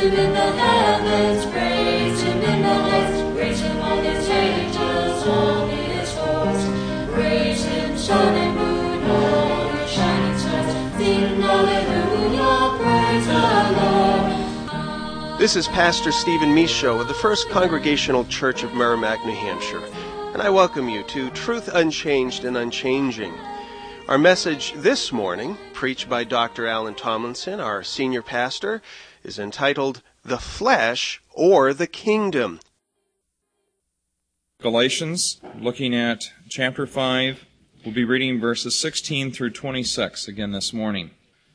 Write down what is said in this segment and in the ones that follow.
Him in the heavens, praise Him in the heights, praise Him on His angels, all His hosts. Praise Him, sun and moon, all your shining stars. Sing hallelujah, praise the Lord. This is Pastor Stephen Michaud of the First Congregational Church of Merrimack, New Hampshire, and I welcome you to Truth Unchanged and Unchanging. Our message this morning, preached by Dr. Alan Tomlinson, our senior pastor, is entitled, The Flesh or the Kingdom. Galatians, looking at chapter 5, we'll be reading verses 16 through 26 again this morning.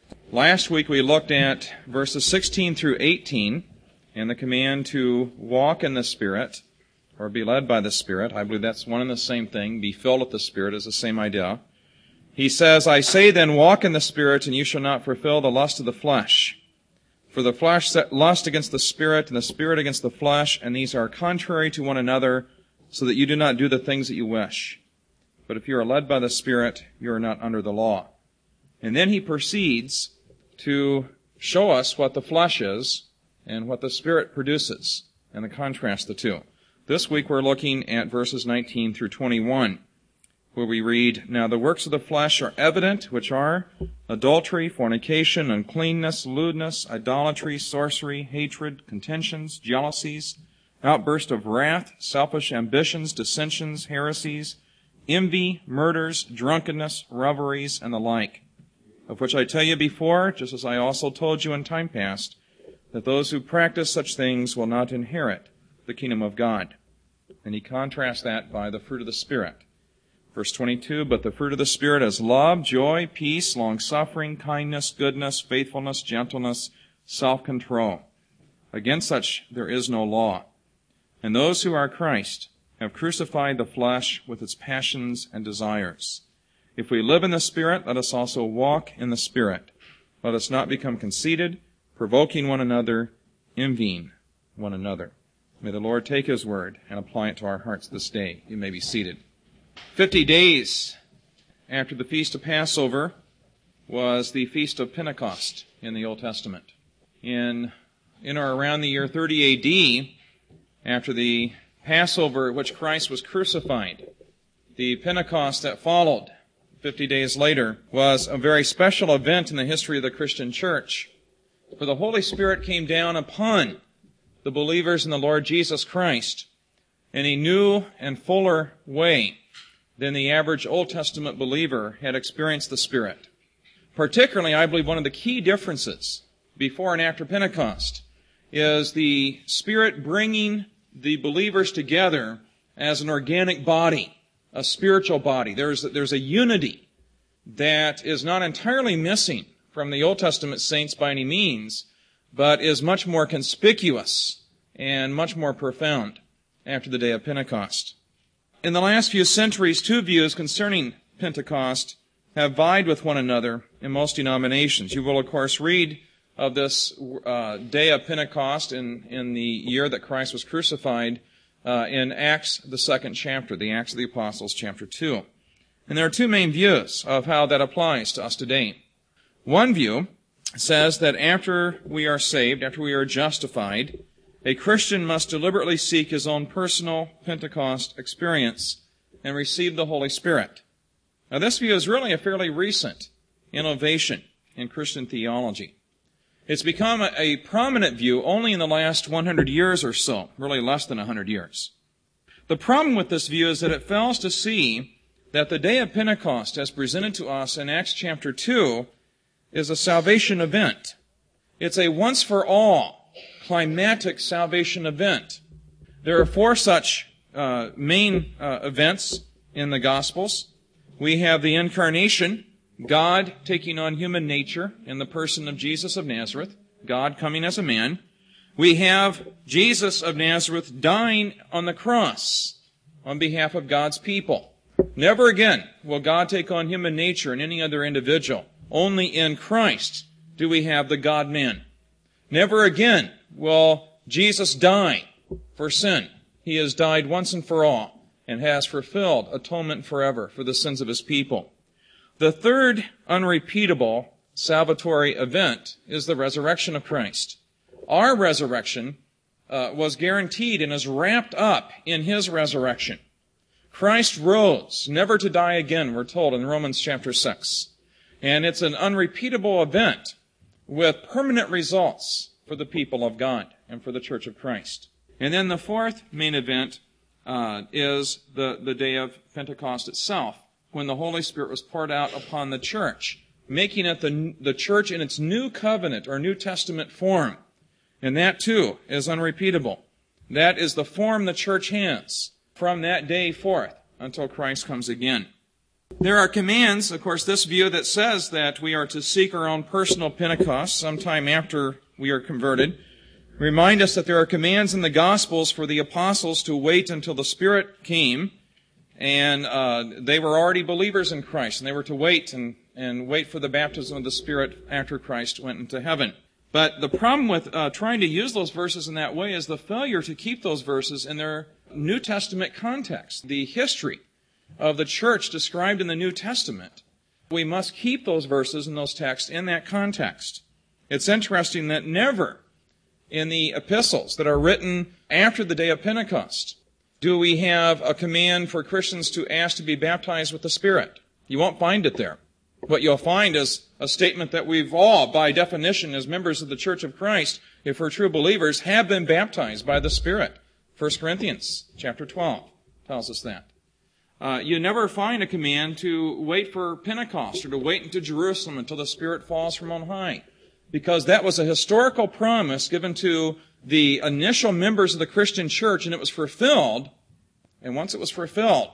Last week we looked at verses 16 through 18 and the command to walk in the Spirit, or be led by the Spirit. I believe that's one and the same thing. Be filled with the Spirit is the same idea. He says, I say then, walk in the Spirit, and you shall not fulfill the lust of the flesh. For the flesh lusts against the Spirit, and the Spirit against the flesh, and these are contrary to one another, so that you do not do the things that you wish. But if you are led by the Spirit, you are not under the law. And then he proceeds to show us what the flesh is and what the Spirit produces, and to contrast the two. This week we're looking at verses 19 through 21. Where we read, Now the works of the flesh are evident, which are adultery, fornication, uncleanness, lewdness, idolatry, sorcery, hatred, contentions, jealousies, outburst of wrath, selfish ambitions, dissensions, heresies, envy, murders, drunkenness, revelries, and the like, of which I tell you before, just as I also told you in time past, that those who practice such things will not inherit the kingdom of God. And he contrasts that by the fruit of the Spirit. Verse 22, But the fruit of the Spirit is love, joy, peace, long-suffering, kindness, goodness, faithfulness, gentleness, self-control. Against such there is no law. And those who are Christ have crucified the flesh with its passions and desires. If we live in the Spirit, let us also walk in the Spirit. Let us not become conceited, provoking one another, envying one another. May the Lord take His word and apply it to our hearts this day. You may be seated. 50 days after the Feast of Passover was the Feast of Pentecost in the Old Testament. In or around the year 30 AD, after the Passover at which Christ was crucified, the Pentecost that followed 50 days later was a very special event in the history of the Christian church. For the Holy Spirit came down upon the believers in the Lord Jesus Christ in a new and fuller way than the average Old Testament believer had experienced the Spirit. Particularly, I believe one of the key differences before and after Pentecost is the Spirit bringing the believers together as an organic body, a spiritual body. There's a unity that is not entirely missing from the Old Testament saints by any means, but is much more conspicuous and much more profound after the day of Pentecost. In the last few centuries, two views concerning Pentecost have vied with one another in most denominations. You will, of course, read of this day of Pentecost in the year that Christ was crucified in Acts, the 2nd chapter, the Acts of the Apostles, chapter 2. And there are two main views of how that applies to us today. One view says that after we are saved, after we are justified, a Christian must deliberately seek his own personal Pentecost experience and receive the Holy Spirit. Now, this view is really a fairly recent innovation in Christian theology. It's become a prominent view only in the last 100 years or so, really less than 100 years. The problem with this view is that it fails to see that the day of Pentecost, as presented to us in Acts chapter 2, is a salvation event. It's a once-for-all climatic salvation event. There are four such main events in the Gospels. We have the incarnation, God taking on human nature in the person of Jesus of Nazareth, God coming as a man. We have Jesus of Nazareth dying on the cross on behalf of God's people. Never again will God take on human nature in any other individual. Only in Christ do we have the God-man. Never again will Jesus die for sin. He has died once and for all and has fulfilled atonement forever for the sins of His people. The third unrepeatable salvatory event is the resurrection of Christ. Our resurrection was guaranteed and is wrapped up in His resurrection. Christ rose, never to die again, we're told in Romans chapter 6. And it's an unrepeatable event with permanent results for the people of God and for the Church of Christ. And then the fourth main event is the day of Pentecost itself, when the Holy Spirit was poured out upon the church, making it the church in its new covenant or New Testament form. And that too is unrepeatable. That is the form the church has from that day forth until Christ comes again. There are commands, of course, this view that says that we are to seek our own personal Pentecost sometime after we are converted. Remind us that there are commands in the Gospels for the apostles to wait until the Spirit came, and they were already believers in Christ, and they were to wait and wait for the baptism of the Spirit after Christ went into heaven. But the problem with trying to use those verses in that way is the failure to keep those verses in their New Testament context, the history of the church described in the New Testament. We must keep those verses and those texts in that context. It's interesting that never in the epistles that are written after the day of Pentecost do we have a command for Christians to ask to be baptized with the Spirit. You won't find it there. What you'll find is a statement that we've all, by definition, as members of the Church of Christ, if we're true believers, have been baptized by the Spirit. 1 Corinthians chapter 12 tells us that. You never find a command to wait for Pentecost or to wait until Jerusalem until the Spirit falls from on high, because that was a historical promise given to the initial members of the Christian church, and it was fulfilled. And once it was fulfilled,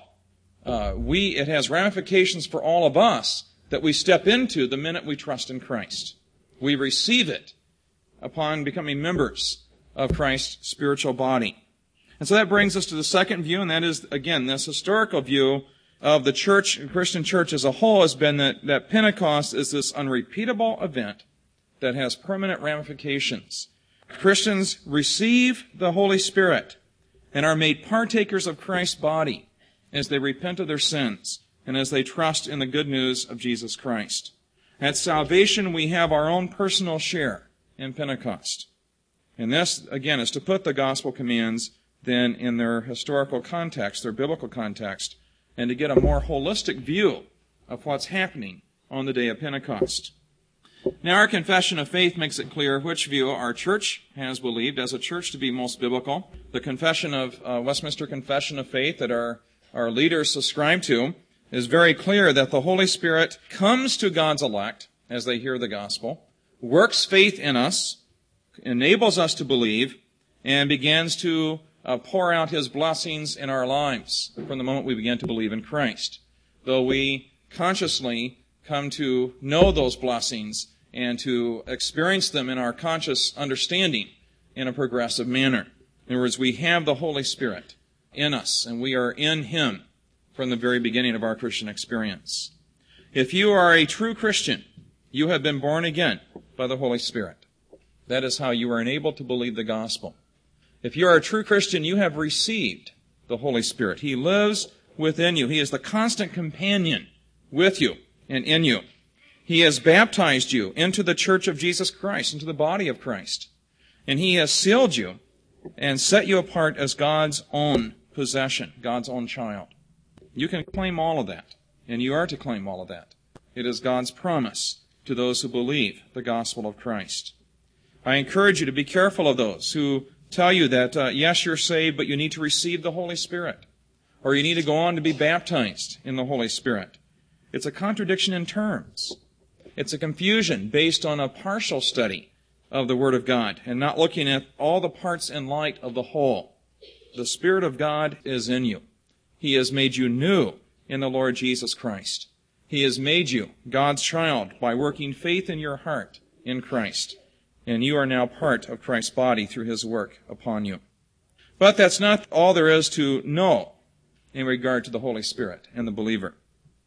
it has ramifications for all of us that we step into the minute we trust in Christ. We receive it upon becoming members of Christ's spiritual body. And so that brings us to the second view, and that is, again, this historical view of the church, Christian church as a whole, has been that Pentecost is this unrepeatable event that has permanent ramifications. Christians receive the Holy Spirit and are made partakers of Christ's body as they repent of their sins and as they trust in the good news of Jesus Christ. At salvation, we have our own personal share in Pentecost. And this, again, is to put the gospel commands then in their historical context, their biblical context, and to get a more holistic view of what's happening on the day of Pentecost. Now, our confession of faith makes it clear which view our church has believed as a church to be most biblical. The confession of Westminster Confession of Faith that our leaders subscribe to is very clear that the Holy Spirit comes to God's elect as they hear the gospel, works faith in us, enables us to believe, and begins to pour out His blessings in our lives from the moment we begin to believe in Christ. Though we consciously come to know those blessings and to experience them in our conscious understanding in a progressive manner. In other words, we have the Holy Spirit in us, and we are in Him from the very beginning of our Christian experience. If you are a true Christian, you have been born again by the Holy Spirit. That is how you are enabled to believe the gospel. If you are a true Christian, you have received the Holy Spirit. He lives within you. He is the constant companion with you and in you. He has baptized you into the church of Jesus Christ, into the body of Christ. And He has sealed you and set you apart as God's own possession, God's own child. You can claim all of that, and you are to claim all of that. It is God's promise to those who believe the gospel of Christ. I encourage you to be careful of those who tell you that, yes, you're saved, but you need to receive the Holy Spirit, or you need to go on to be baptized in the Holy Spirit. It's a contradiction in terms. It's a confusion based on a partial study of the Word of God and not looking at all the parts in light of the whole. The Spirit of God is in you. He has made you new in the Lord Jesus Christ. He has made you God's child by working faith in your heart in Christ. And you are now part of Christ's body through His work upon you. But that's not all there is to know in regard to the Holy Spirit and the believer.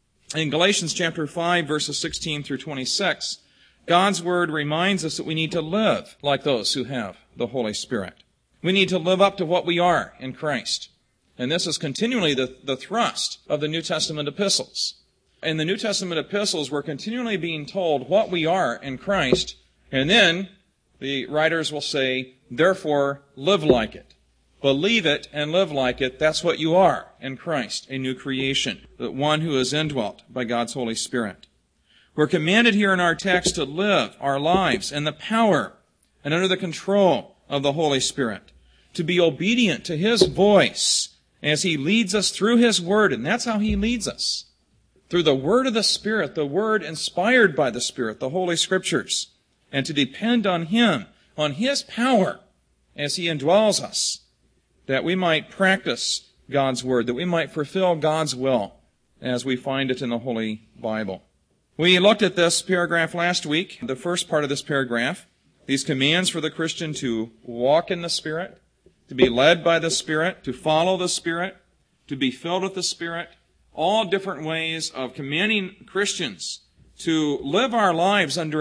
In Galatians chapter 5, verses 16 through 26, God's Word reminds us that we need to live like those who have the Holy Spirit. We need to live up to what we are in Christ. And this is continually the thrust of the New Testament epistles. In the New Testament epistles, we're continually being told what we are in Christ, and then The writers will say, therefore, live like it. Believe it and live like it. That's what you are in Christ, a new creation, the one who is indwelt by God's Holy Spirit. We're commanded here in our text to live our lives in the power and under the control of the Holy Spirit, to be obedient to His voice as He leads us through His Word, and that's how He leads us. Through the Word of the Spirit, the Word inspired by the Spirit, the Holy Scriptures, and to depend on Him, on His power as He indwells us, that we might practice God's Word, that we might fulfill God's will as we find it in the Holy Bible. We looked at this paragraph last week, the first part of this paragraph, these commands for the Christian to walk in the Spirit, to be led by the Spirit, to follow the Spirit, to be filled with the Spirit, all different ways of commanding Christians to live our lives under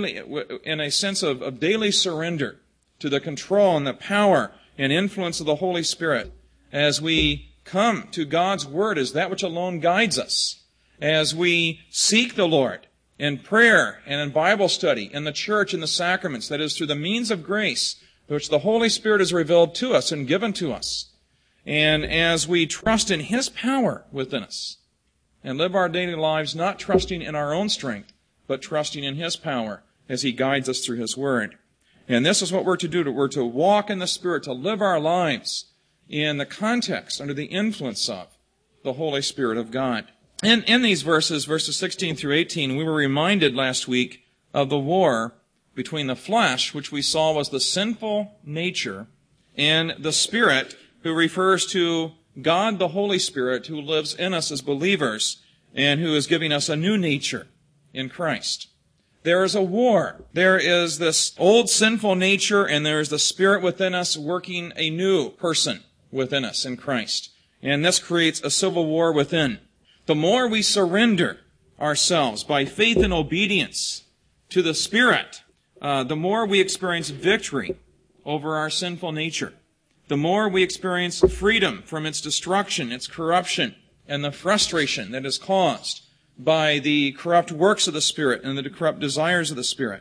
in a sense of daily surrender to the control and the power and influence of the Holy Spirit as we come to God's Word as that which alone guides us, as we seek the Lord in prayer and in Bible study, in the church and the sacraments, that is, through the means of grace which the Holy Spirit has revealed to us and given to us, and as we trust in His power within us and live our daily lives not trusting in our own strength, but trusting in His power as He guides us through His Word. And this is what we're to do. We're to walk in the Spirit, to live our lives in the context, under the influence of the Holy Spirit of God. In these verses 16 through 18, we were reminded last week of the war between the flesh, which we saw was the sinful nature, and the Spirit, who refers to God the Holy Spirit, who lives in us as believers and who is giving us a new nature in Christ. There is a war. There is this old sinful nature, and there is the Spirit within us working a new person within us in Christ. And this creates a civil war within. The more we surrender ourselves by faith and obedience to the Spirit, the more we experience victory over our sinful nature. The more we experience freedom from its destruction, its corruption, and the frustration that is caused by the corrupt works of the Spirit and the corrupt desires of the Spirit.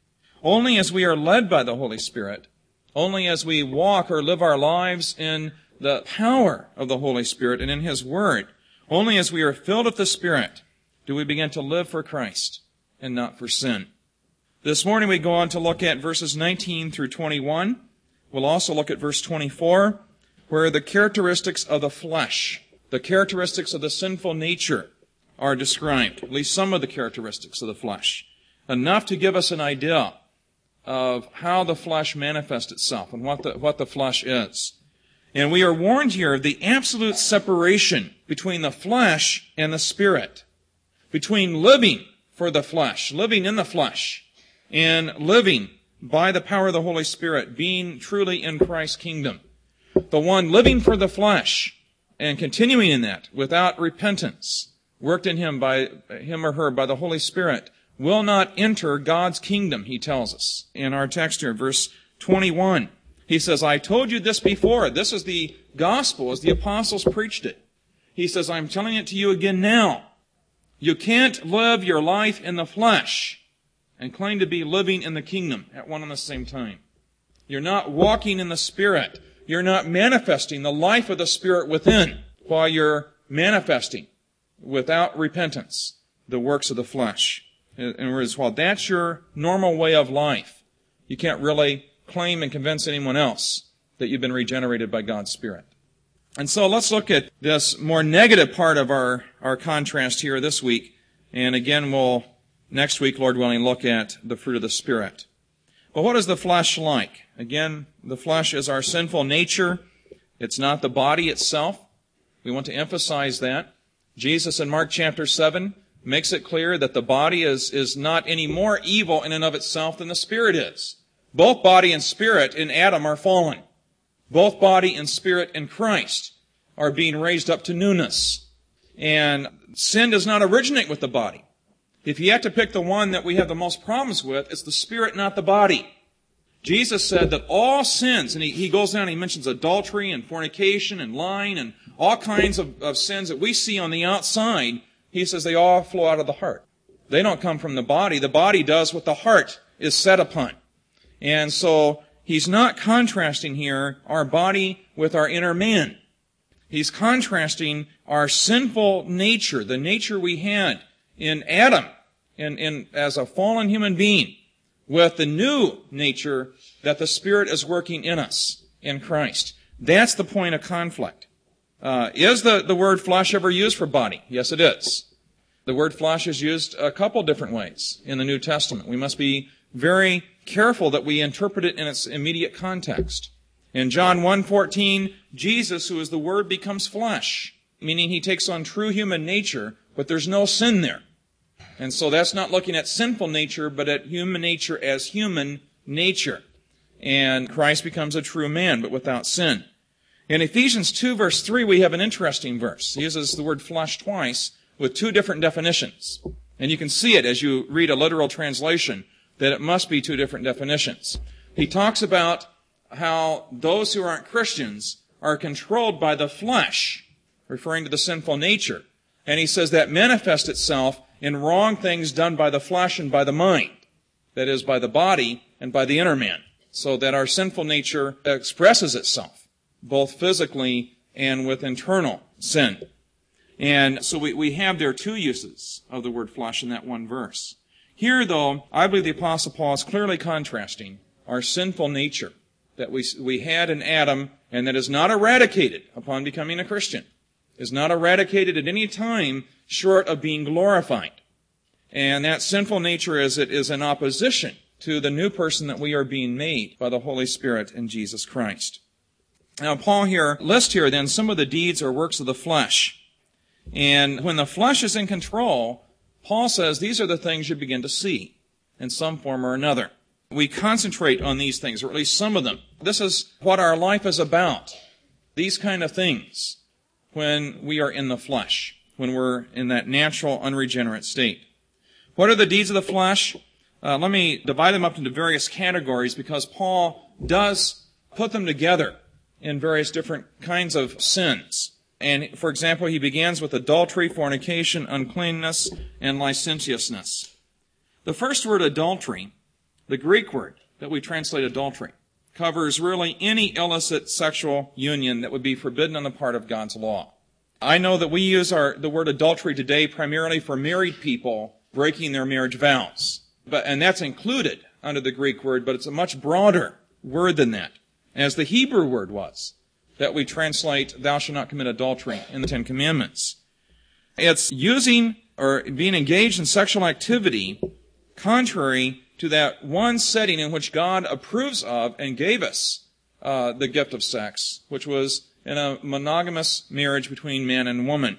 Only as we are led by the Holy Spirit, only as we walk or live our lives in the power of the Holy Spirit and in His Word, only as we are filled with the Spirit do we begin to live for Christ and not for sin. This morning we go on to look at verses 19 through 21. We'll also look at verse 24, where the characteristics of the flesh, the characteristics of the sinful nature are described, at least some of the characteristics of the flesh, enough to give us an idea of how the flesh manifests itself and what the flesh is. And we are warned here of the absolute separation between the flesh and the Spirit, between living for the flesh, living in the flesh, and living by the power of the Holy Spirit, being truly in Christ's kingdom. The one living for the flesh and continuing in that without repentance, worked in him or her by the Holy Spirit, will not enter God's kingdom, he tells us in our text here, verse 21. He says, I told you this before. This is the gospel as the apostles preached it. He says, I'm telling it to you again now. You can't live your life in the flesh and claim to be living in the kingdom at one and the same time. You're not walking in the Spirit. You're not manifesting the life of the Spirit within while you're manifesting without repentance the works of the flesh. And while that's your normal way of life, you can't really claim and convince anyone else that you've been regenerated by God's Spirit. And so let's look at this more negative part of our contrast here this week. And again, we'll, next week, Lord willing, look at the fruit of the Spirit. But what is the flesh like? Again, the flesh is our sinful nature. It's not the body itself. We want to emphasize that. Jesus in Mark chapter 7 makes it clear that the body is not any more evil in and of itself than the spirit is. Both body and spirit in Adam are fallen. Both body and spirit in Christ are being raised up to newness. And sin does not originate with the body. If you have to pick the one that we have the most problems with, it's the spirit, not the body. Jesus said that all sins, and he goes down and he mentions adultery and fornication and lying and all kinds of sins that we see on the outside. He says they all flow out of the heart. They don't come from the body. The body does what the heart is set upon. And so he's not contrasting here our body with our inner man. He's contrasting our sinful nature, the nature we had in Adam as a fallen human being, with the new nature that the Spirit is working in us in Christ. That's the point of conflict. Is the word flesh ever used for body? Yes, it is. The word flesh is used a couple different ways in the New Testament. We must be very careful that we interpret it in its immediate context. In John 1:14, Jesus, who is the Word, becomes flesh, meaning he takes on true human nature, but there's no sin there. And so that's not looking at sinful nature, but at human nature as human nature. And Christ becomes a true man, but without sin. In Ephesians 2, verse 3, we have an interesting verse. He uses the word flesh twice with two different definitions. And you can see it as you read a literal translation, that it must be two different definitions. He talks about how those who aren't Christians are controlled by the flesh, referring to the sinful nature. And he says that manifests itself in wrong things done by the flesh and by the mind. That is, by the body and by the inner man. So that our sinful nature expresses itself, both physically and with internal sin. And so we have there two uses of the word flesh in that one verse. Here, though, I believe the Apostle Paul is clearly contrasting our sinful nature that we had in Adam, and that is not eradicated upon becoming a Christian, is not eradicated at any time short of being glorified. And that sinful nature is in opposition to the new person that we are being made by the Holy Spirit in Jesus Christ. Now, Paul lists here then some of the deeds or works of the flesh. And when the flesh is in control, Paul says these are the things you begin to see in some form or another. We concentrate on these things, or at least some of them. This is what our life is about. These kind of things when we are in the flesh, when we're in that natural, unregenerate state. What are the deeds of the flesh? Let me divide them up into various categories because Paul does put them together in various different kinds of sins. And, for example, he begins with adultery, fornication, uncleanness, and licentiousness. The first word, adultery, the Greek word that we translate adultery, covers really any illicit sexual union that would be forbidden on the part of God's law. I know that we use the word adultery today primarily for married people breaking their marriage vows. And that's included under the Greek word, but it's a much broader word than that, as the Hebrew word was, that we translate, thou shalt not commit adultery in the Ten Commandments. It's using or being engaged in sexual activity contrary to that one setting in which God approves of and gave us the gift of sex, which was in a monogamous marriage between man and woman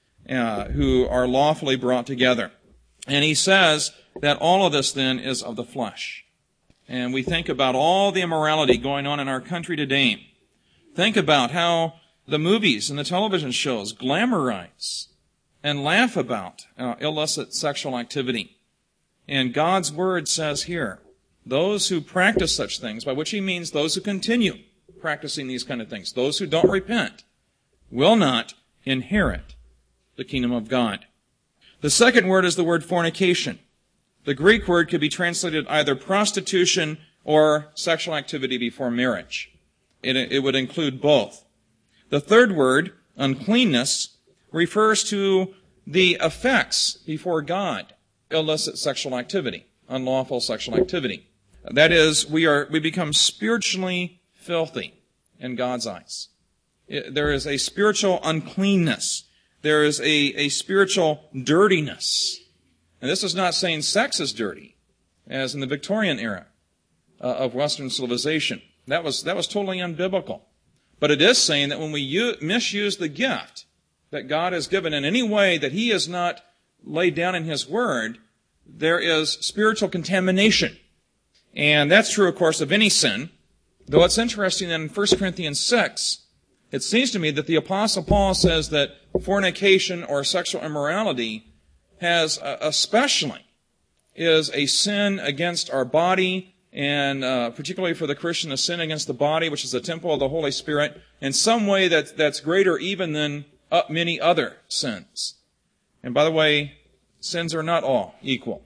who are lawfully brought together. And he says that all of this then is of the flesh. And we think about all the immorality going on in our country today. Think about how the movies and the television shows glamorize and laugh about illicit sexual activity. And God's Word says here, those who practice such things, by which he means those who continue practicing these kind of things, those who don't repent, will not inherit the kingdom of God. The second word is the word fornication. The Greek word could be translated either prostitution or sexual activity before marriage. It would include both. The third word, uncleanness, refers to the effects before God, illicit sexual activity, unlawful sexual activity. That is, we become spiritually filthy in God's eyes. There is a spiritual uncleanness. There is a spiritual dirtiness. And this is not saying sex is dirty, as in the Victorian era of Western civilization. That was totally unbiblical. But it is saying that when we misuse the gift that God has given in any way that he has not laid down in his Word, there is spiritual contamination. And that's true, of course, of any sin. Though it's interesting that in 1 Corinthians 6, it seems to me that the Apostle Paul says that fornication or sexual immorality has especially is a sin against our body, and particularly for the Christian, a sin against the body, which is the temple of the Holy Spirit, in some way that's greater even than many other sins. And by the way, sins are not all equal.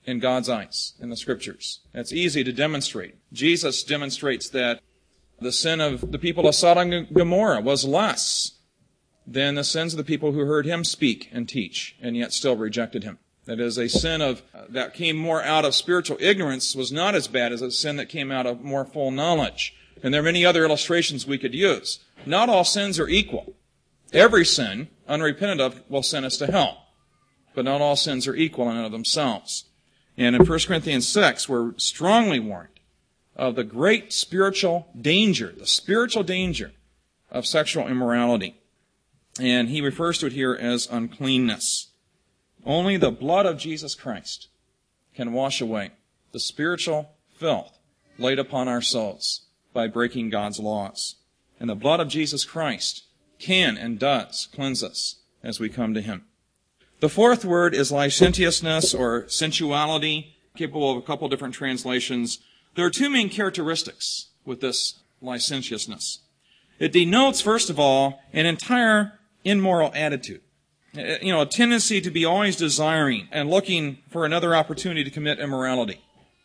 in God's eyes, in the Scriptures. It's easy to demonstrate. Jesus demonstrates that the sin of the people of Sodom and Gomorrah was less than the sins of the people who heard him speak and teach, and yet still rejected him. That is, a sin that came more out of spiritual ignorance was not as bad as a sin that came out of more full knowledge. And there are many other illustrations we could use. Not all sins are equal. Every sin, unrepented of, will send us to hell. But not all sins are equal in and of themselves. And in 1 Corinthians 6, we're strongly warned of the great spiritual danger, the spiritual danger of sexual immorality. And he refers to it here as uncleanness. Only the blood of Jesus Christ can wash away the spiritual filth laid upon our souls by breaking God's laws. And the blood of Jesus Christ can and does cleanse us as we come to him. The fourth word is licentiousness or sensuality, capable of a couple different translations. There are two main characteristics with this licentiousness. It denotes, first of all, an entire immoral attitude. A tendency to be always desiring and looking for another opportunity to commit immorality.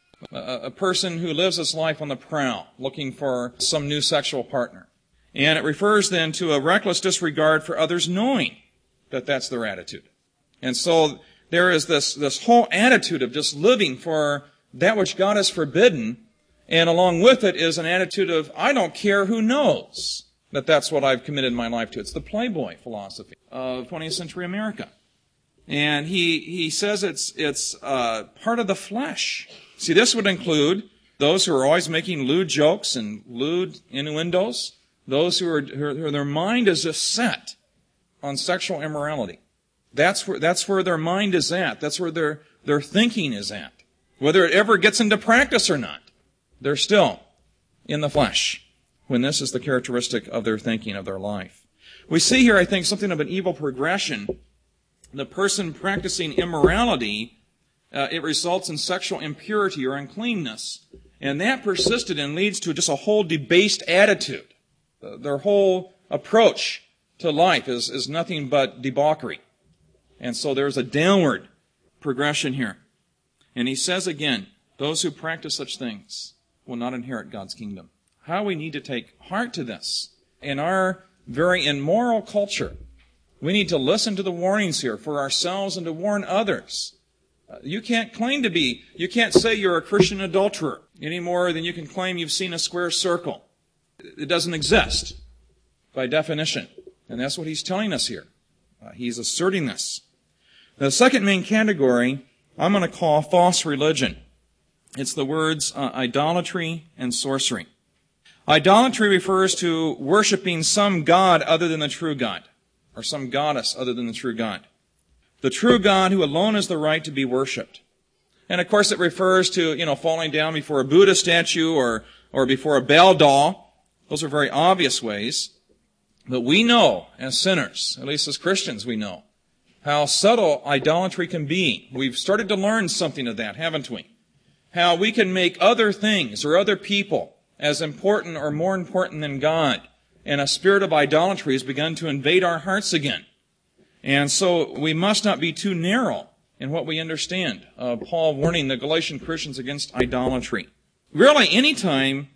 A person who lives his life on the prowl, looking for some new sexual partner. And it refers then to a reckless disregard for others knowing that that's their attitude. And so there is this whole attitude of just living for that which God has forbidden, and along with it is an attitude of, I don't care who knows that that's what I've committed my life to. It's the playboy philosophy of 20th century America. And he says it's part of the flesh. See, this would include those who are always making lewd jokes and lewd innuendos, those who their mind is just set on sexual immorality. That's where their mind is at. That's where their thinking is at. Whether it ever gets into practice or not, they're still in the flesh when this is the characteristic of their thinking, of their life. We see here, I think, something of an evil progression. The person practicing immorality, it results in sexual impurity or uncleanness. And that persisted and leads to just a whole debased attitude. Their whole approach to life is nothing but debauchery. And so there's a downward progression here. And he says again, those who practice such things will not inherit God's kingdom. How we need to take heart to this. In our very immoral culture, we need to listen to the warnings here for ourselves and to warn others. You can't say you're a Christian adulterer any more than you can claim you've seen a square circle. It doesn't exist by definition. And that's what he's telling us here. He's asserting this. The second main category I'm going to call false religion. It's the words idolatry and sorcery. Idolatry refers to worshiping some god other than the true God, or some goddess other than the true God. The true God who alone has the right to be worshipped. And of course it refers to, falling down before a Buddha statue or before a Baal doll. Those are very obvious ways. But we know, as sinners, at least as Christians we know, how subtle idolatry can be. We've started to learn something of that, haven't we? How we can make other things or other people as important or more important than God. And a spirit of idolatry has begun to invade our hearts again. And so we must not be too narrow in what we understand. Paul warning the Galatian Christians against idolatry. Really, any time,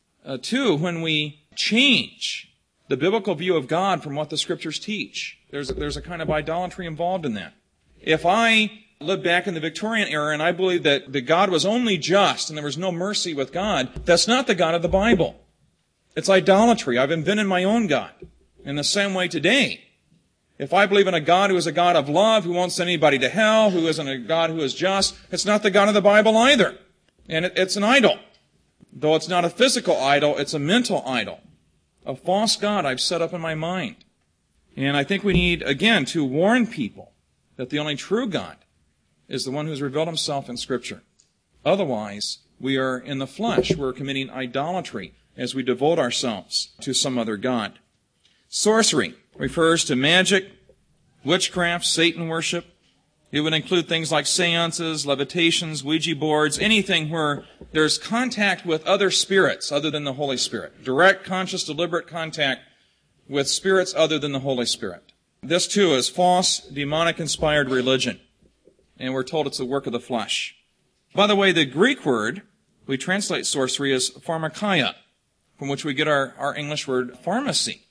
when we change the biblical view of God from what the Scriptures teach, there's a kind of idolatry involved in that. If I lived back in the Victorian era and I believed that God was only just and there was no mercy with God, that's not the God of the Bible. It's idolatry. I've invented my own God. In the same way today, if I believe in a God who is a God of love, who won't send anybody to hell, who isn't a God who is just, it's not the God of the Bible either. And it's an idol. Though it's not a physical idol, it's a mental idol. A false God I've set up in my mind. And I think we need, again, to warn people that the only true God is the one who has revealed himself in Scripture. Otherwise, we are in the flesh. We're committing idolatry as we devote ourselves to some other god. Sorcery refers to magic, witchcraft, Satan worship. It would include things like seances, levitations, Ouija boards, anything where there's contact with other spirits other than the Holy Spirit. Direct, conscious, deliberate contact with spirits other than the Holy Spirit. This, too, is false, demonic-inspired religion. And we're told it's the work of the flesh. By the way, the Greek word we translate sorcery as pharmakeia, from which we get our English word pharmacy.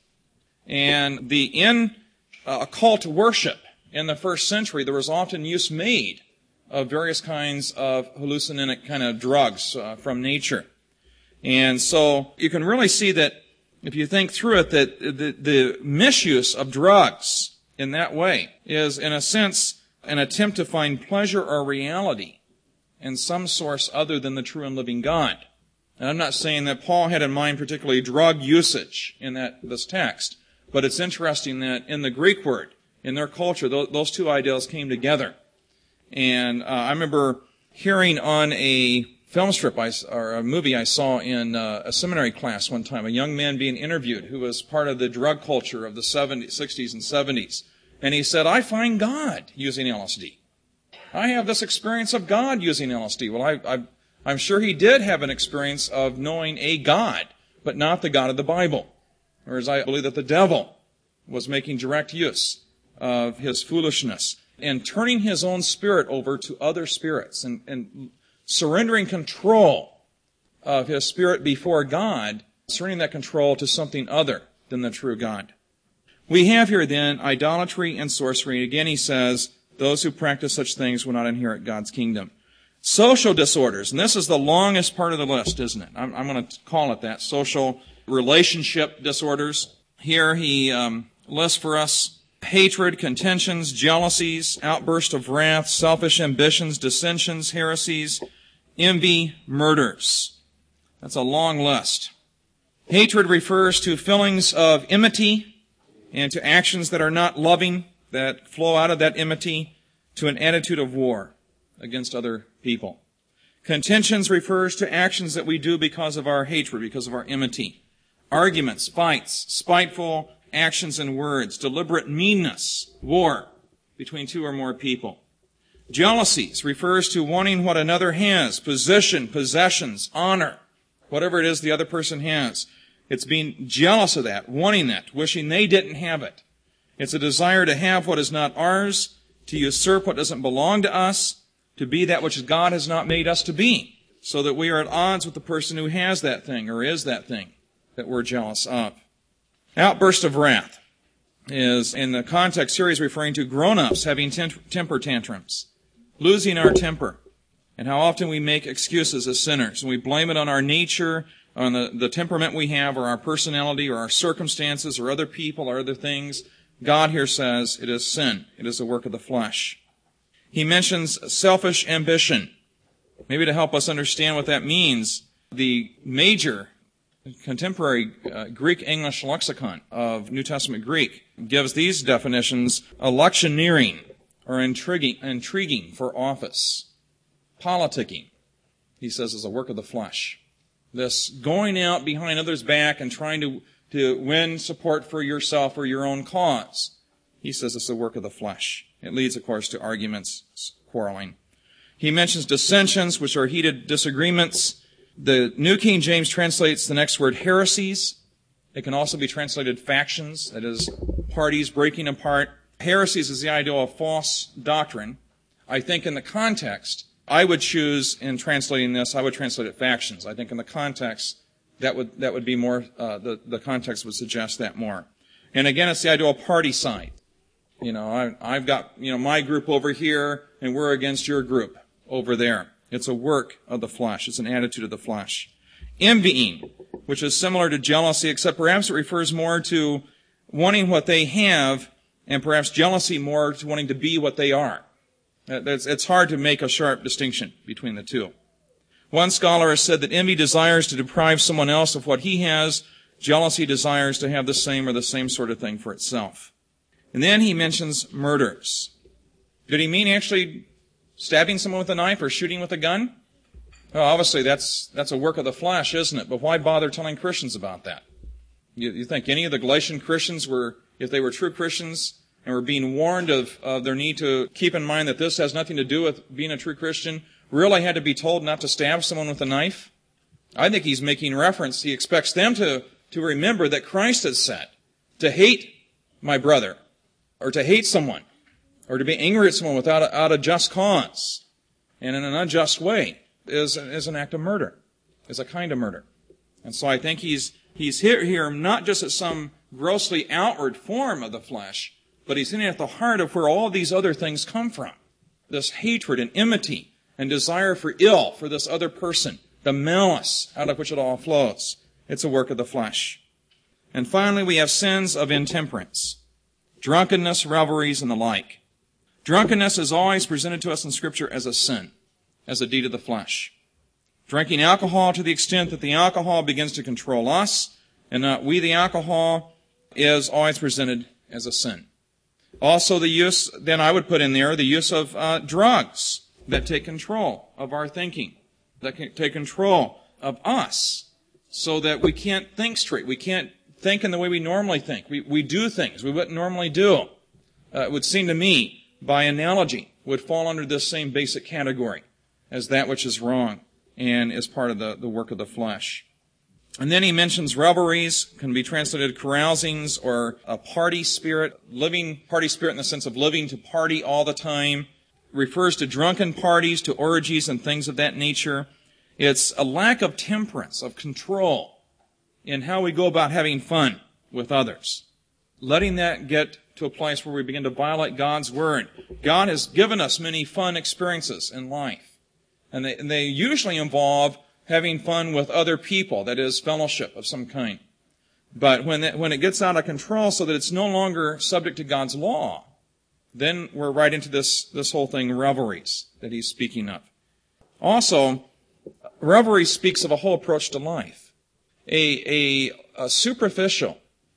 And in occult worship in the first century, there was often use made of various kinds of hallucinogenic kind of drugs from nature. And so you can really see that if you think through it, that the misuse of drugs in that way is, in a sense, an attempt to find pleasure or reality in some source other than the true and living God. And I'm not saying that Paul had in mind particularly drug usage in this text, but it's interesting that in the Greek word, in their culture, those two ideals came together. And I remember hearing on a film strip or a movie I saw in a seminary class one time, a young man being interviewed who was part of the drug culture of the 60s and 70s. And he said, I find God using LSD. I have this experience of God using LSD. Well, I'm sure he did have an experience of knowing a God, but not the God of the Bible. Whereas I believe that the devil was making direct use of his foolishness and turning his own spirit over to other spirits and surrendering control of his spirit before God, surrendering that control to something other than the true God. We have here then idolatry and sorcery. Again, he says, those who practice such things will not inherit God's kingdom. Social disorders, and this is the longest part of the list, isn't it? I'm going to call it that. Social relationship disorders. Here he lists for us hatred, contentions, jealousies, outburst of wrath, selfish ambitions, dissensions, heresies, envy, murders. That's a long list. Hatred refers to feelings of enmity and to actions that are not loving, that flow out of that enmity, to an attitude of war against other people. Contentions refers to actions that we do because of our hatred, because of our enmity. Arguments, fights, spiteful actions and words, deliberate meanness, war between two or more people. Jealousies refers to wanting what another has, position, possessions, honor, whatever it is the other person has. It's being jealous of that, wanting that, wishing they didn't have it. It's a desire to have what is not ours, to usurp what doesn't belong to us, to be that which God has not made us to be, so that we are at odds with the person who has that thing or is that thing that we're jealous of. Outburst of wrath is, in the context here, he's referring to grown-ups having temper tantrums, losing our temper, and how often we make excuses as sinners, and we blame it on our nature, on the temperament we have, or our personality, or our circumstances, or other people, or other things. God here says it is sin. It is the work of the flesh. He mentions selfish ambition. Maybe to help us understand what that means, the major contemporary Greek-English lexicon of New Testament Greek gives these definitions: electioneering, or intriguing for office. Politicking, he says, is a work of the flesh. This going out behind others' back and trying to win support for yourself or your own cause. He says it's the work of the flesh. It leads, of course, to arguments, quarreling. He mentions dissensions, which are heated disagreements. The New King James translates the next word heresies. It can also be translated factions, that is, parties breaking apart. Heresies is the idea of false doctrine. I think in the context, I would choose, in translating this, I would translate it factions. I think in the context, that would be more, the context would suggest that more. And again, it's the idea of party side. I've got, my group over here, and we're against your group over there. It's a work of the flesh. It's an attitude of the flesh. Envying, which is similar to jealousy, except perhaps it refers more to wanting what they have, and perhaps jealousy more to wanting to be what they are. It's hard to make a sharp distinction between the two. One scholar has said that envy desires to deprive someone else of what he has. Jealousy desires to have the same or the same sort of thing for itself. And then he mentions murders. Did he mean actually stabbing someone with a knife or shooting with a gun? Well, obviously that's a work of the flesh, isn't it? But why bother telling Christians about that? You think any of the Galatian Christians if they were true Christians and were being warned of their need to keep in mind that this has nothing to do with being a true Christian, really had to be told not to stab someone with a knife? I think he's making reference. He expects them to remember that Christ has said to hate my brother, or to hate someone, or to be angry at someone without a just cause, and in an unjust way is an act of murder, is a kind of murder. And so I think he's here not just as some grossly outward form of the flesh, but he's hitting at the heart of where all these other things come from. This hatred and enmity and desire for ill for this other person, the malice out of which it all flows. It's a work of the flesh. And finally, we have sins of intemperance, drunkenness, revelries, and the like. Drunkenness is always presented to us in Scripture as a sin, as a deed of the flesh. Drinking alcohol to the extent that the alcohol begins to control us, and not we the alcohol, is always presented as a sin. Also the use, then I would put in there, the use of drugs that take control of our thinking, that can take control of us, so that we can't think straight. We can't think in the way we normally think. We do things we wouldn't normally do. It would seem to me, by analogy, would fall under this same basic category as that which is wrong and is part of the work of the flesh. And then he mentions revelries, can be translated carousings, or a party spirit, living party spirit in the sense of living to party all the time. Refers to drunken parties, to orgies and things of that nature. It's a lack of temperance, of control in how we go about having fun with others. Letting that get to a place where we begin to violate God's word. God has given us many fun experiences in life. And they usually involve having fun with other people, that is, fellowship of some kind. But when it gets out of control so that it's no longer subject to God's law, then we're right into this whole thing, revelries, that he's speaking of. Also, revelry speaks of a whole approach to life. A superficial,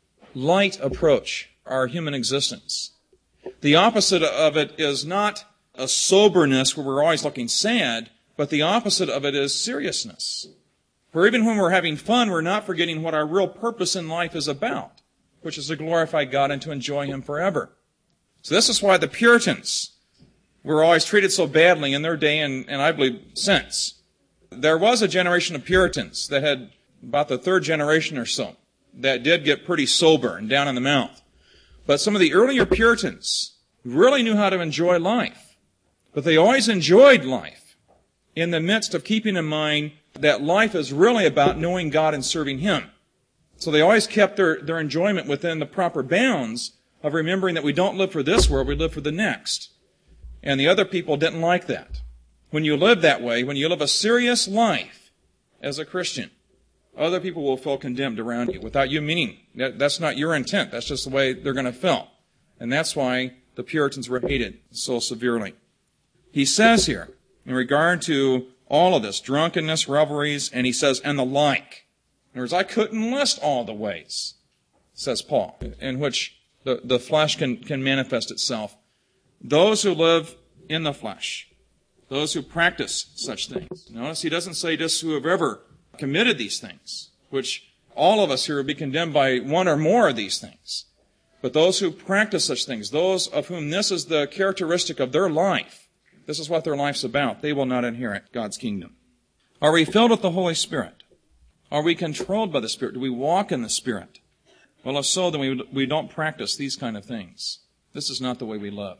light approach our human existence. The opposite of it is not a soberness where we're always looking sad, but the opposite of it is seriousness. For even when we're having fun, we're not forgetting what our real purpose in life is about, which is to glorify God and to enjoy Him forever. So this is why the Puritans were always treated so badly in their day, and I believe since. There was a generation of Puritans that had about the third generation or so that did get pretty sober and down in the mouth. But some of the earlier Puritans really knew how to enjoy life. But they always enjoyed life in the midst of keeping in mind that life is really about knowing God and serving Him. So they always kept their enjoyment within the proper bounds of remembering that we don't live for this world, we live for the next. And the other people didn't like that. When you live that way, when you live a serious life as a Christian, other people will feel condemned around you without you meaning. That's not your intent. That's just the way they're going to feel. And that's why the Puritans were hated so severely. He says here, in regard to all of this, drunkenness, revelries, and he says, and the like. In other words, I couldn't list all the ways, says Paul, in which the flesh can manifest itself. Those who live in the flesh, those who practice such things. Notice he doesn't say just who have ever committed these things, which all of us here would be condemned by one or more of these things. But those who practice such things, those of whom this is the characteristic of their life, this is what their life's about, they will not inherit God's kingdom. Are we filled with the Holy Spirit? Are we controlled by the Spirit? Do we walk in the Spirit? Well, if so, then we don't practice these kind of things. This is not the way we live.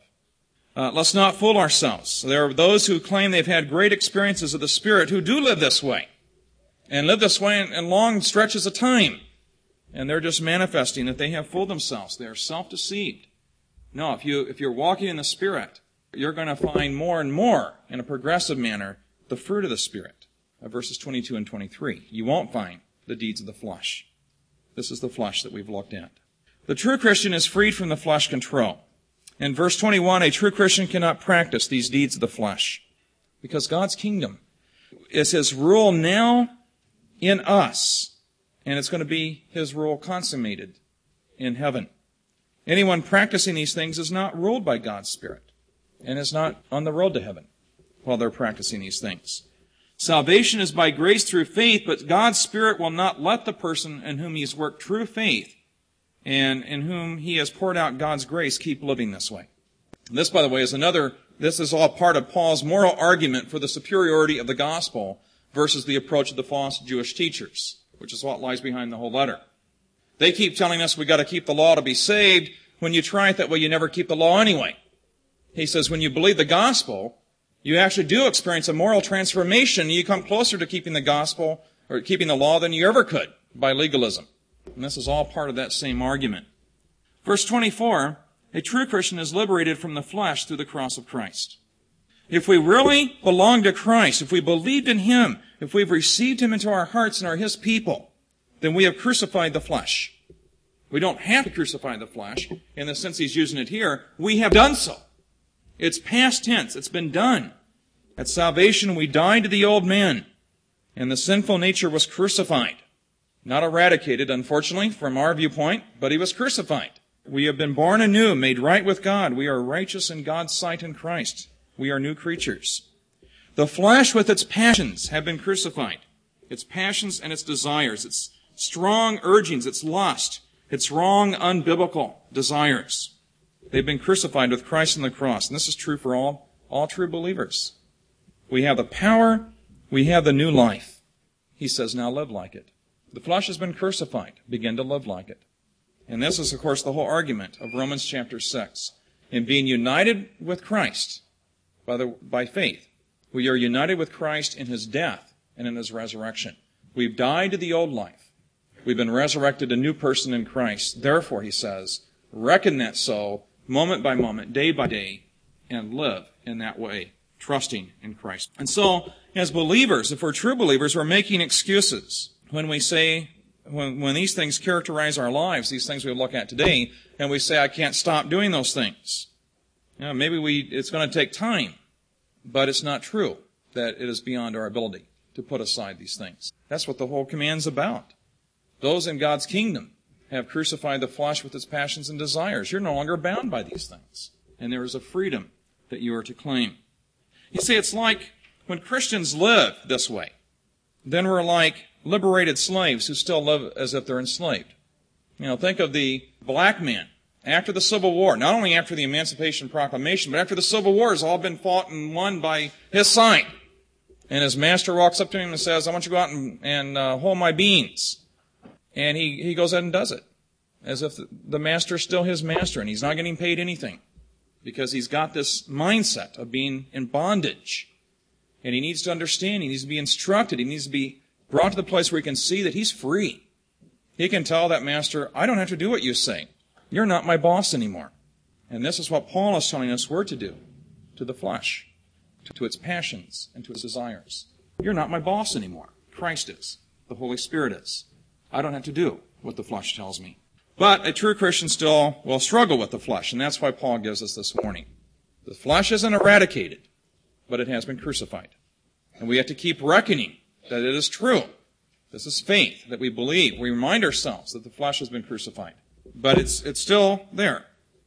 Let's not fool ourselves. There are those who claim they've had great experiences of the Spirit who do live this way, and live this way in long stretches of time. And they're just manifesting that they have fooled themselves. They are self-deceived. No, if you're walking in the Spirit, you're going to find more and more, in a progressive manner, the fruit of the Spirit. Verses 22 and 23. You won't find the deeds of the flesh. This is the flesh that we've looked at. The true Christian is freed from the flesh control. In verse 21, a true Christian cannot practice these deeds of the flesh, because God's kingdom is His rule now in us, and it's going to be His rule consummated in heaven. Anyone practicing these things is not ruled by God's Spirit, and is not on the road to heaven while they're practicing these things. Salvation is by grace through faith, but God's Spirit will not let the person in whom He has worked true faith and in whom He has poured out God's grace keep living this way. This, by the way, this is all part of Paul's moral argument for the superiority of the gospel versus the approach of the false Jewish teachers, which is what lies behind the whole letter. They keep telling us we got to keep the law to be saved. When you try it that way, you never keep the law anyway. He says when you believe the gospel, You actually do experience a moral transformation. You come closer to keeping the gospel or keeping the law than you ever could by legalism. And this is all part of that same argument. Verse 24, a true Christian is liberated from the flesh through the cross of Christ. If we really belong to Christ, if we believed in Him, if we've received Him into our hearts and are His people, then we have crucified the flesh. We don't have to crucify the flesh in the sense he's using it here. We have done so. It's past tense. It's been done. At salvation, we died to the old man, and the sinful nature was crucified. Not eradicated, unfortunately, from our viewpoint, but he was crucified. We have been born anew, made right with God. We are righteous in God's sight in Christ. We are new creatures. The flesh with its passions have been crucified. Its passions and its desires, its strong urgings, its lust, its wrong, unbiblical desires. They've been crucified with Christ on the cross. And this is true for all true believers. We have the power. We have the new life. He says, now live like it. The flesh has been crucified. Begin to live like it. And this is, of course, the whole argument of Romans chapter 6. In being united with Christ by faith, we are united with Christ in His death and in His resurrection. We've died to the old life. We've been resurrected a new person in Christ. Therefore, he says, reckon that so, moment by moment, day by day, and live in that way, trusting in Christ. And so, as believers, if we're true believers, we're making excuses when we say, when these things characterize our lives, these things we look at today, and we say, I can't stop doing those things. You know, maybe it's going to take time, but it's not true that it is beyond our ability to put aside these things. That's what the whole command's about. Those in God's kingdom have crucified the flesh with its passions and desires. You're no longer bound by these things. And there is a freedom that you are to claim. You see, it's like when Christians live this way, then we're like liberated slaves who still live as if they're enslaved. You know, think of the black man after the Civil War, not only after the Emancipation Proclamation, but after the Civil War has all been fought and won by his side. And his master walks up to him and says, I want you to go out and hold my beans. And he goes ahead and does it, as if the master is still his master, and he's not getting paid anything, because he's got this mindset of being in bondage. And he needs to understand, he needs to be instructed, he needs to be brought to the place where he can see that he's free. He can tell that master, I don't have to do what you say. You're not my boss anymore. And this is what Paul is telling us we're to do to the flesh, to its passions and to its desires. You're not my boss anymore. Christ is. The Holy Spirit is. I don't have to do what the flesh tells me. But a true Christian still will struggle with the flesh, and that's why Paul gives us this warning. The flesh isn't eradicated, but it has been crucified. And we have to keep reckoning that it is true. This is faith, that we believe. We remind ourselves that the flesh has been crucified. But it's still there.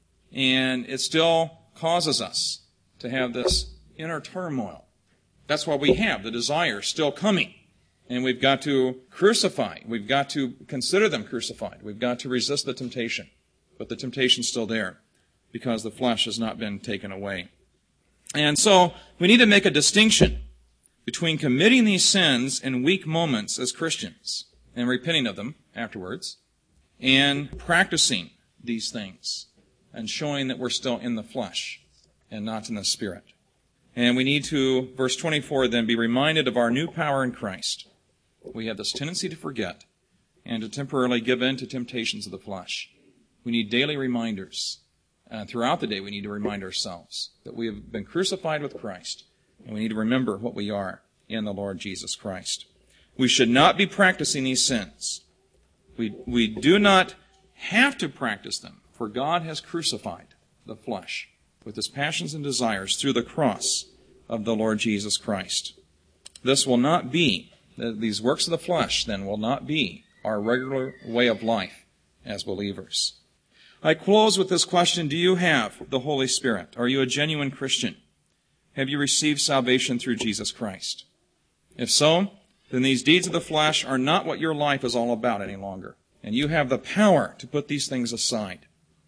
And it still causes us to have this inner turmoil. That's why we have the desire still coming. And we've got to crucify. We've got to consider them crucified. We've got to resist the temptation. But the temptation's still there because the flesh has not been taken away. And so we need to make a distinction between committing these sins in weak moments as Christians and repenting of them afterwards and practicing these things and showing that we're still in the flesh and not in the Spirit. And we need to, verse 24, then be reminded of our new power in Christ. We have this tendency to forget and to temporarily give in to temptations of the flesh. We need daily reminders. Throughout the day, we need to remind ourselves that we have been crucified with Christ, and we need to remember what we are in the Lord Jesus Christ. We should not be practicing these sins. We do not have to practice them, for God has crucified the flesh with its passions and desires through the cross of the Lord Jesus Christ. This will not be, these works of the flesh, then, will not be our regular way of life as believers. I close with this question: do you have the Holy Spirit? Are you a genuine Christian? Have you received salvation through Jesus Christ? If so, then these deeds of the flesh are not what your life is all about any longer. And you have the power to put these things aside.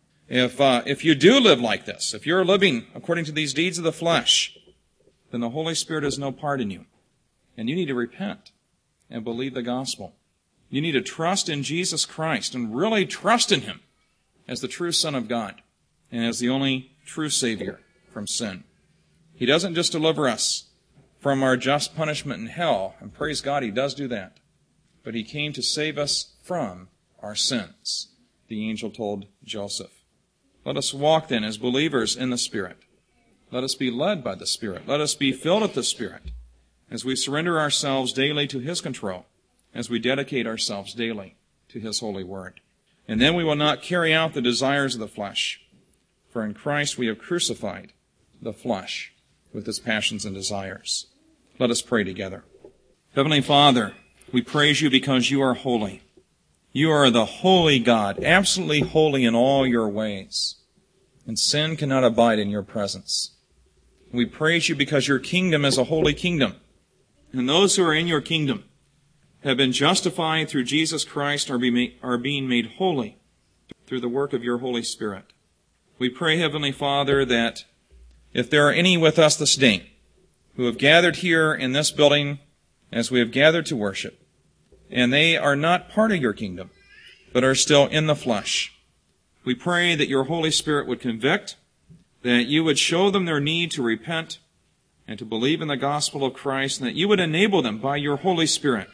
If you do live like this, if you're living according to these deeds of the flesh, then the Holy Spirit has no part in you. And you need to repent and believe the gospel. You need to trust in Jesus Christ and really trust in Him as the true Son of God and as the only true Savior from sin. He doesn't just deliver us from our just punishment in hell, and praise God, He does do that, but He came to save us from our sins, the angel told Joseph. Let us walk then as believers in the Spirit. Let us be led by the Spirit. Let us be filled with the Spirit as we surrender ourselves daily to His control, as we dedicate ourselves daily to His holy word. And then we will not carry out the desires of the flesh, for in Christ we have crucified the flesh with its passions and desires. Let us pray together. Heavenly Father, we praise You because You are holy. You are the holy God, absolutely holy in all Your ways, and sin cannot abide in Your presence. We praise You because Your kingdom is a holy kingdom, and those who are in Your kingdom have been justified through Jesus Christ are being made holy through the work of Your Holy Spirit. We pray, Heavenly Father, that if there are any with us this day who have gathered here in this building as we have gathered to worship, and they are not part of Your kingdom, but are still in the flesh, we pray that Your Holy Spirit would convict, that You would show them their need to repent and to believe in the gospel of Christ, and that You would enable them by Your Holy Spirit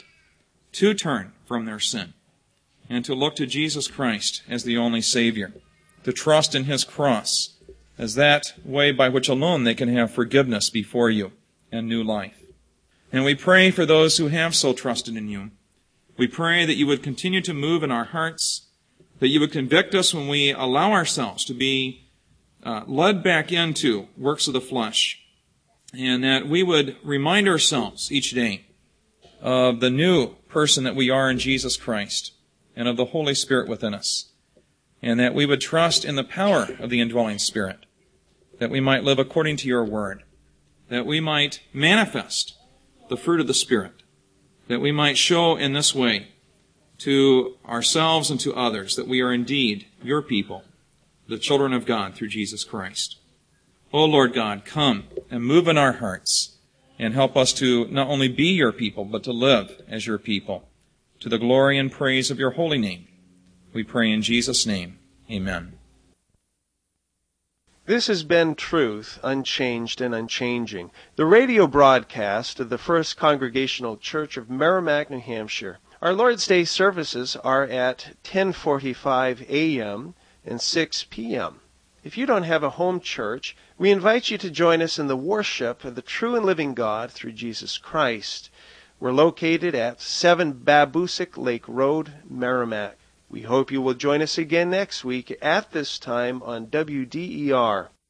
to turn from their sin and to look to Jesus Christ as the only Savior, to trust in His cross as that way by which alone they can have forgiveness before You and new life. And we pray for those who have so trusted in You. We pray that You would continue to move in our hearts, that You would convict us when we allow ourselves to be led back into works of the flesh, and that we would remind ourselves each day of the new person that we are in Jesus Christ and of the Holy Spirit within us, and that we would trust in the power of the indwelling Spirit, that we might live according to Your word, that we might manifest the fruit of the Spirit, that we might show in this way to ourselves and to others that we are indeed Your people, the children of God through Jesus Christ. O Lord God, come and move in our hearts and help us to not only be Your people, but to live as Your people, to the glory and praise of Your holy name. We pray in Jesus' name. Amen. This has been Truth, Unchanged and Unchanging, the radio broadcast of the First Congregational Church of Merrimack, New Hampshire. Our Lord's Day services are at 10:45 a.m. and 6 p.m. If you don't have a home church, we invite you to join us in the worship of the true and living God through Jesus Christ. We're located at 7 Babusick Lake Road, Merrimack. We hope you will join us again next week at this time on WDER.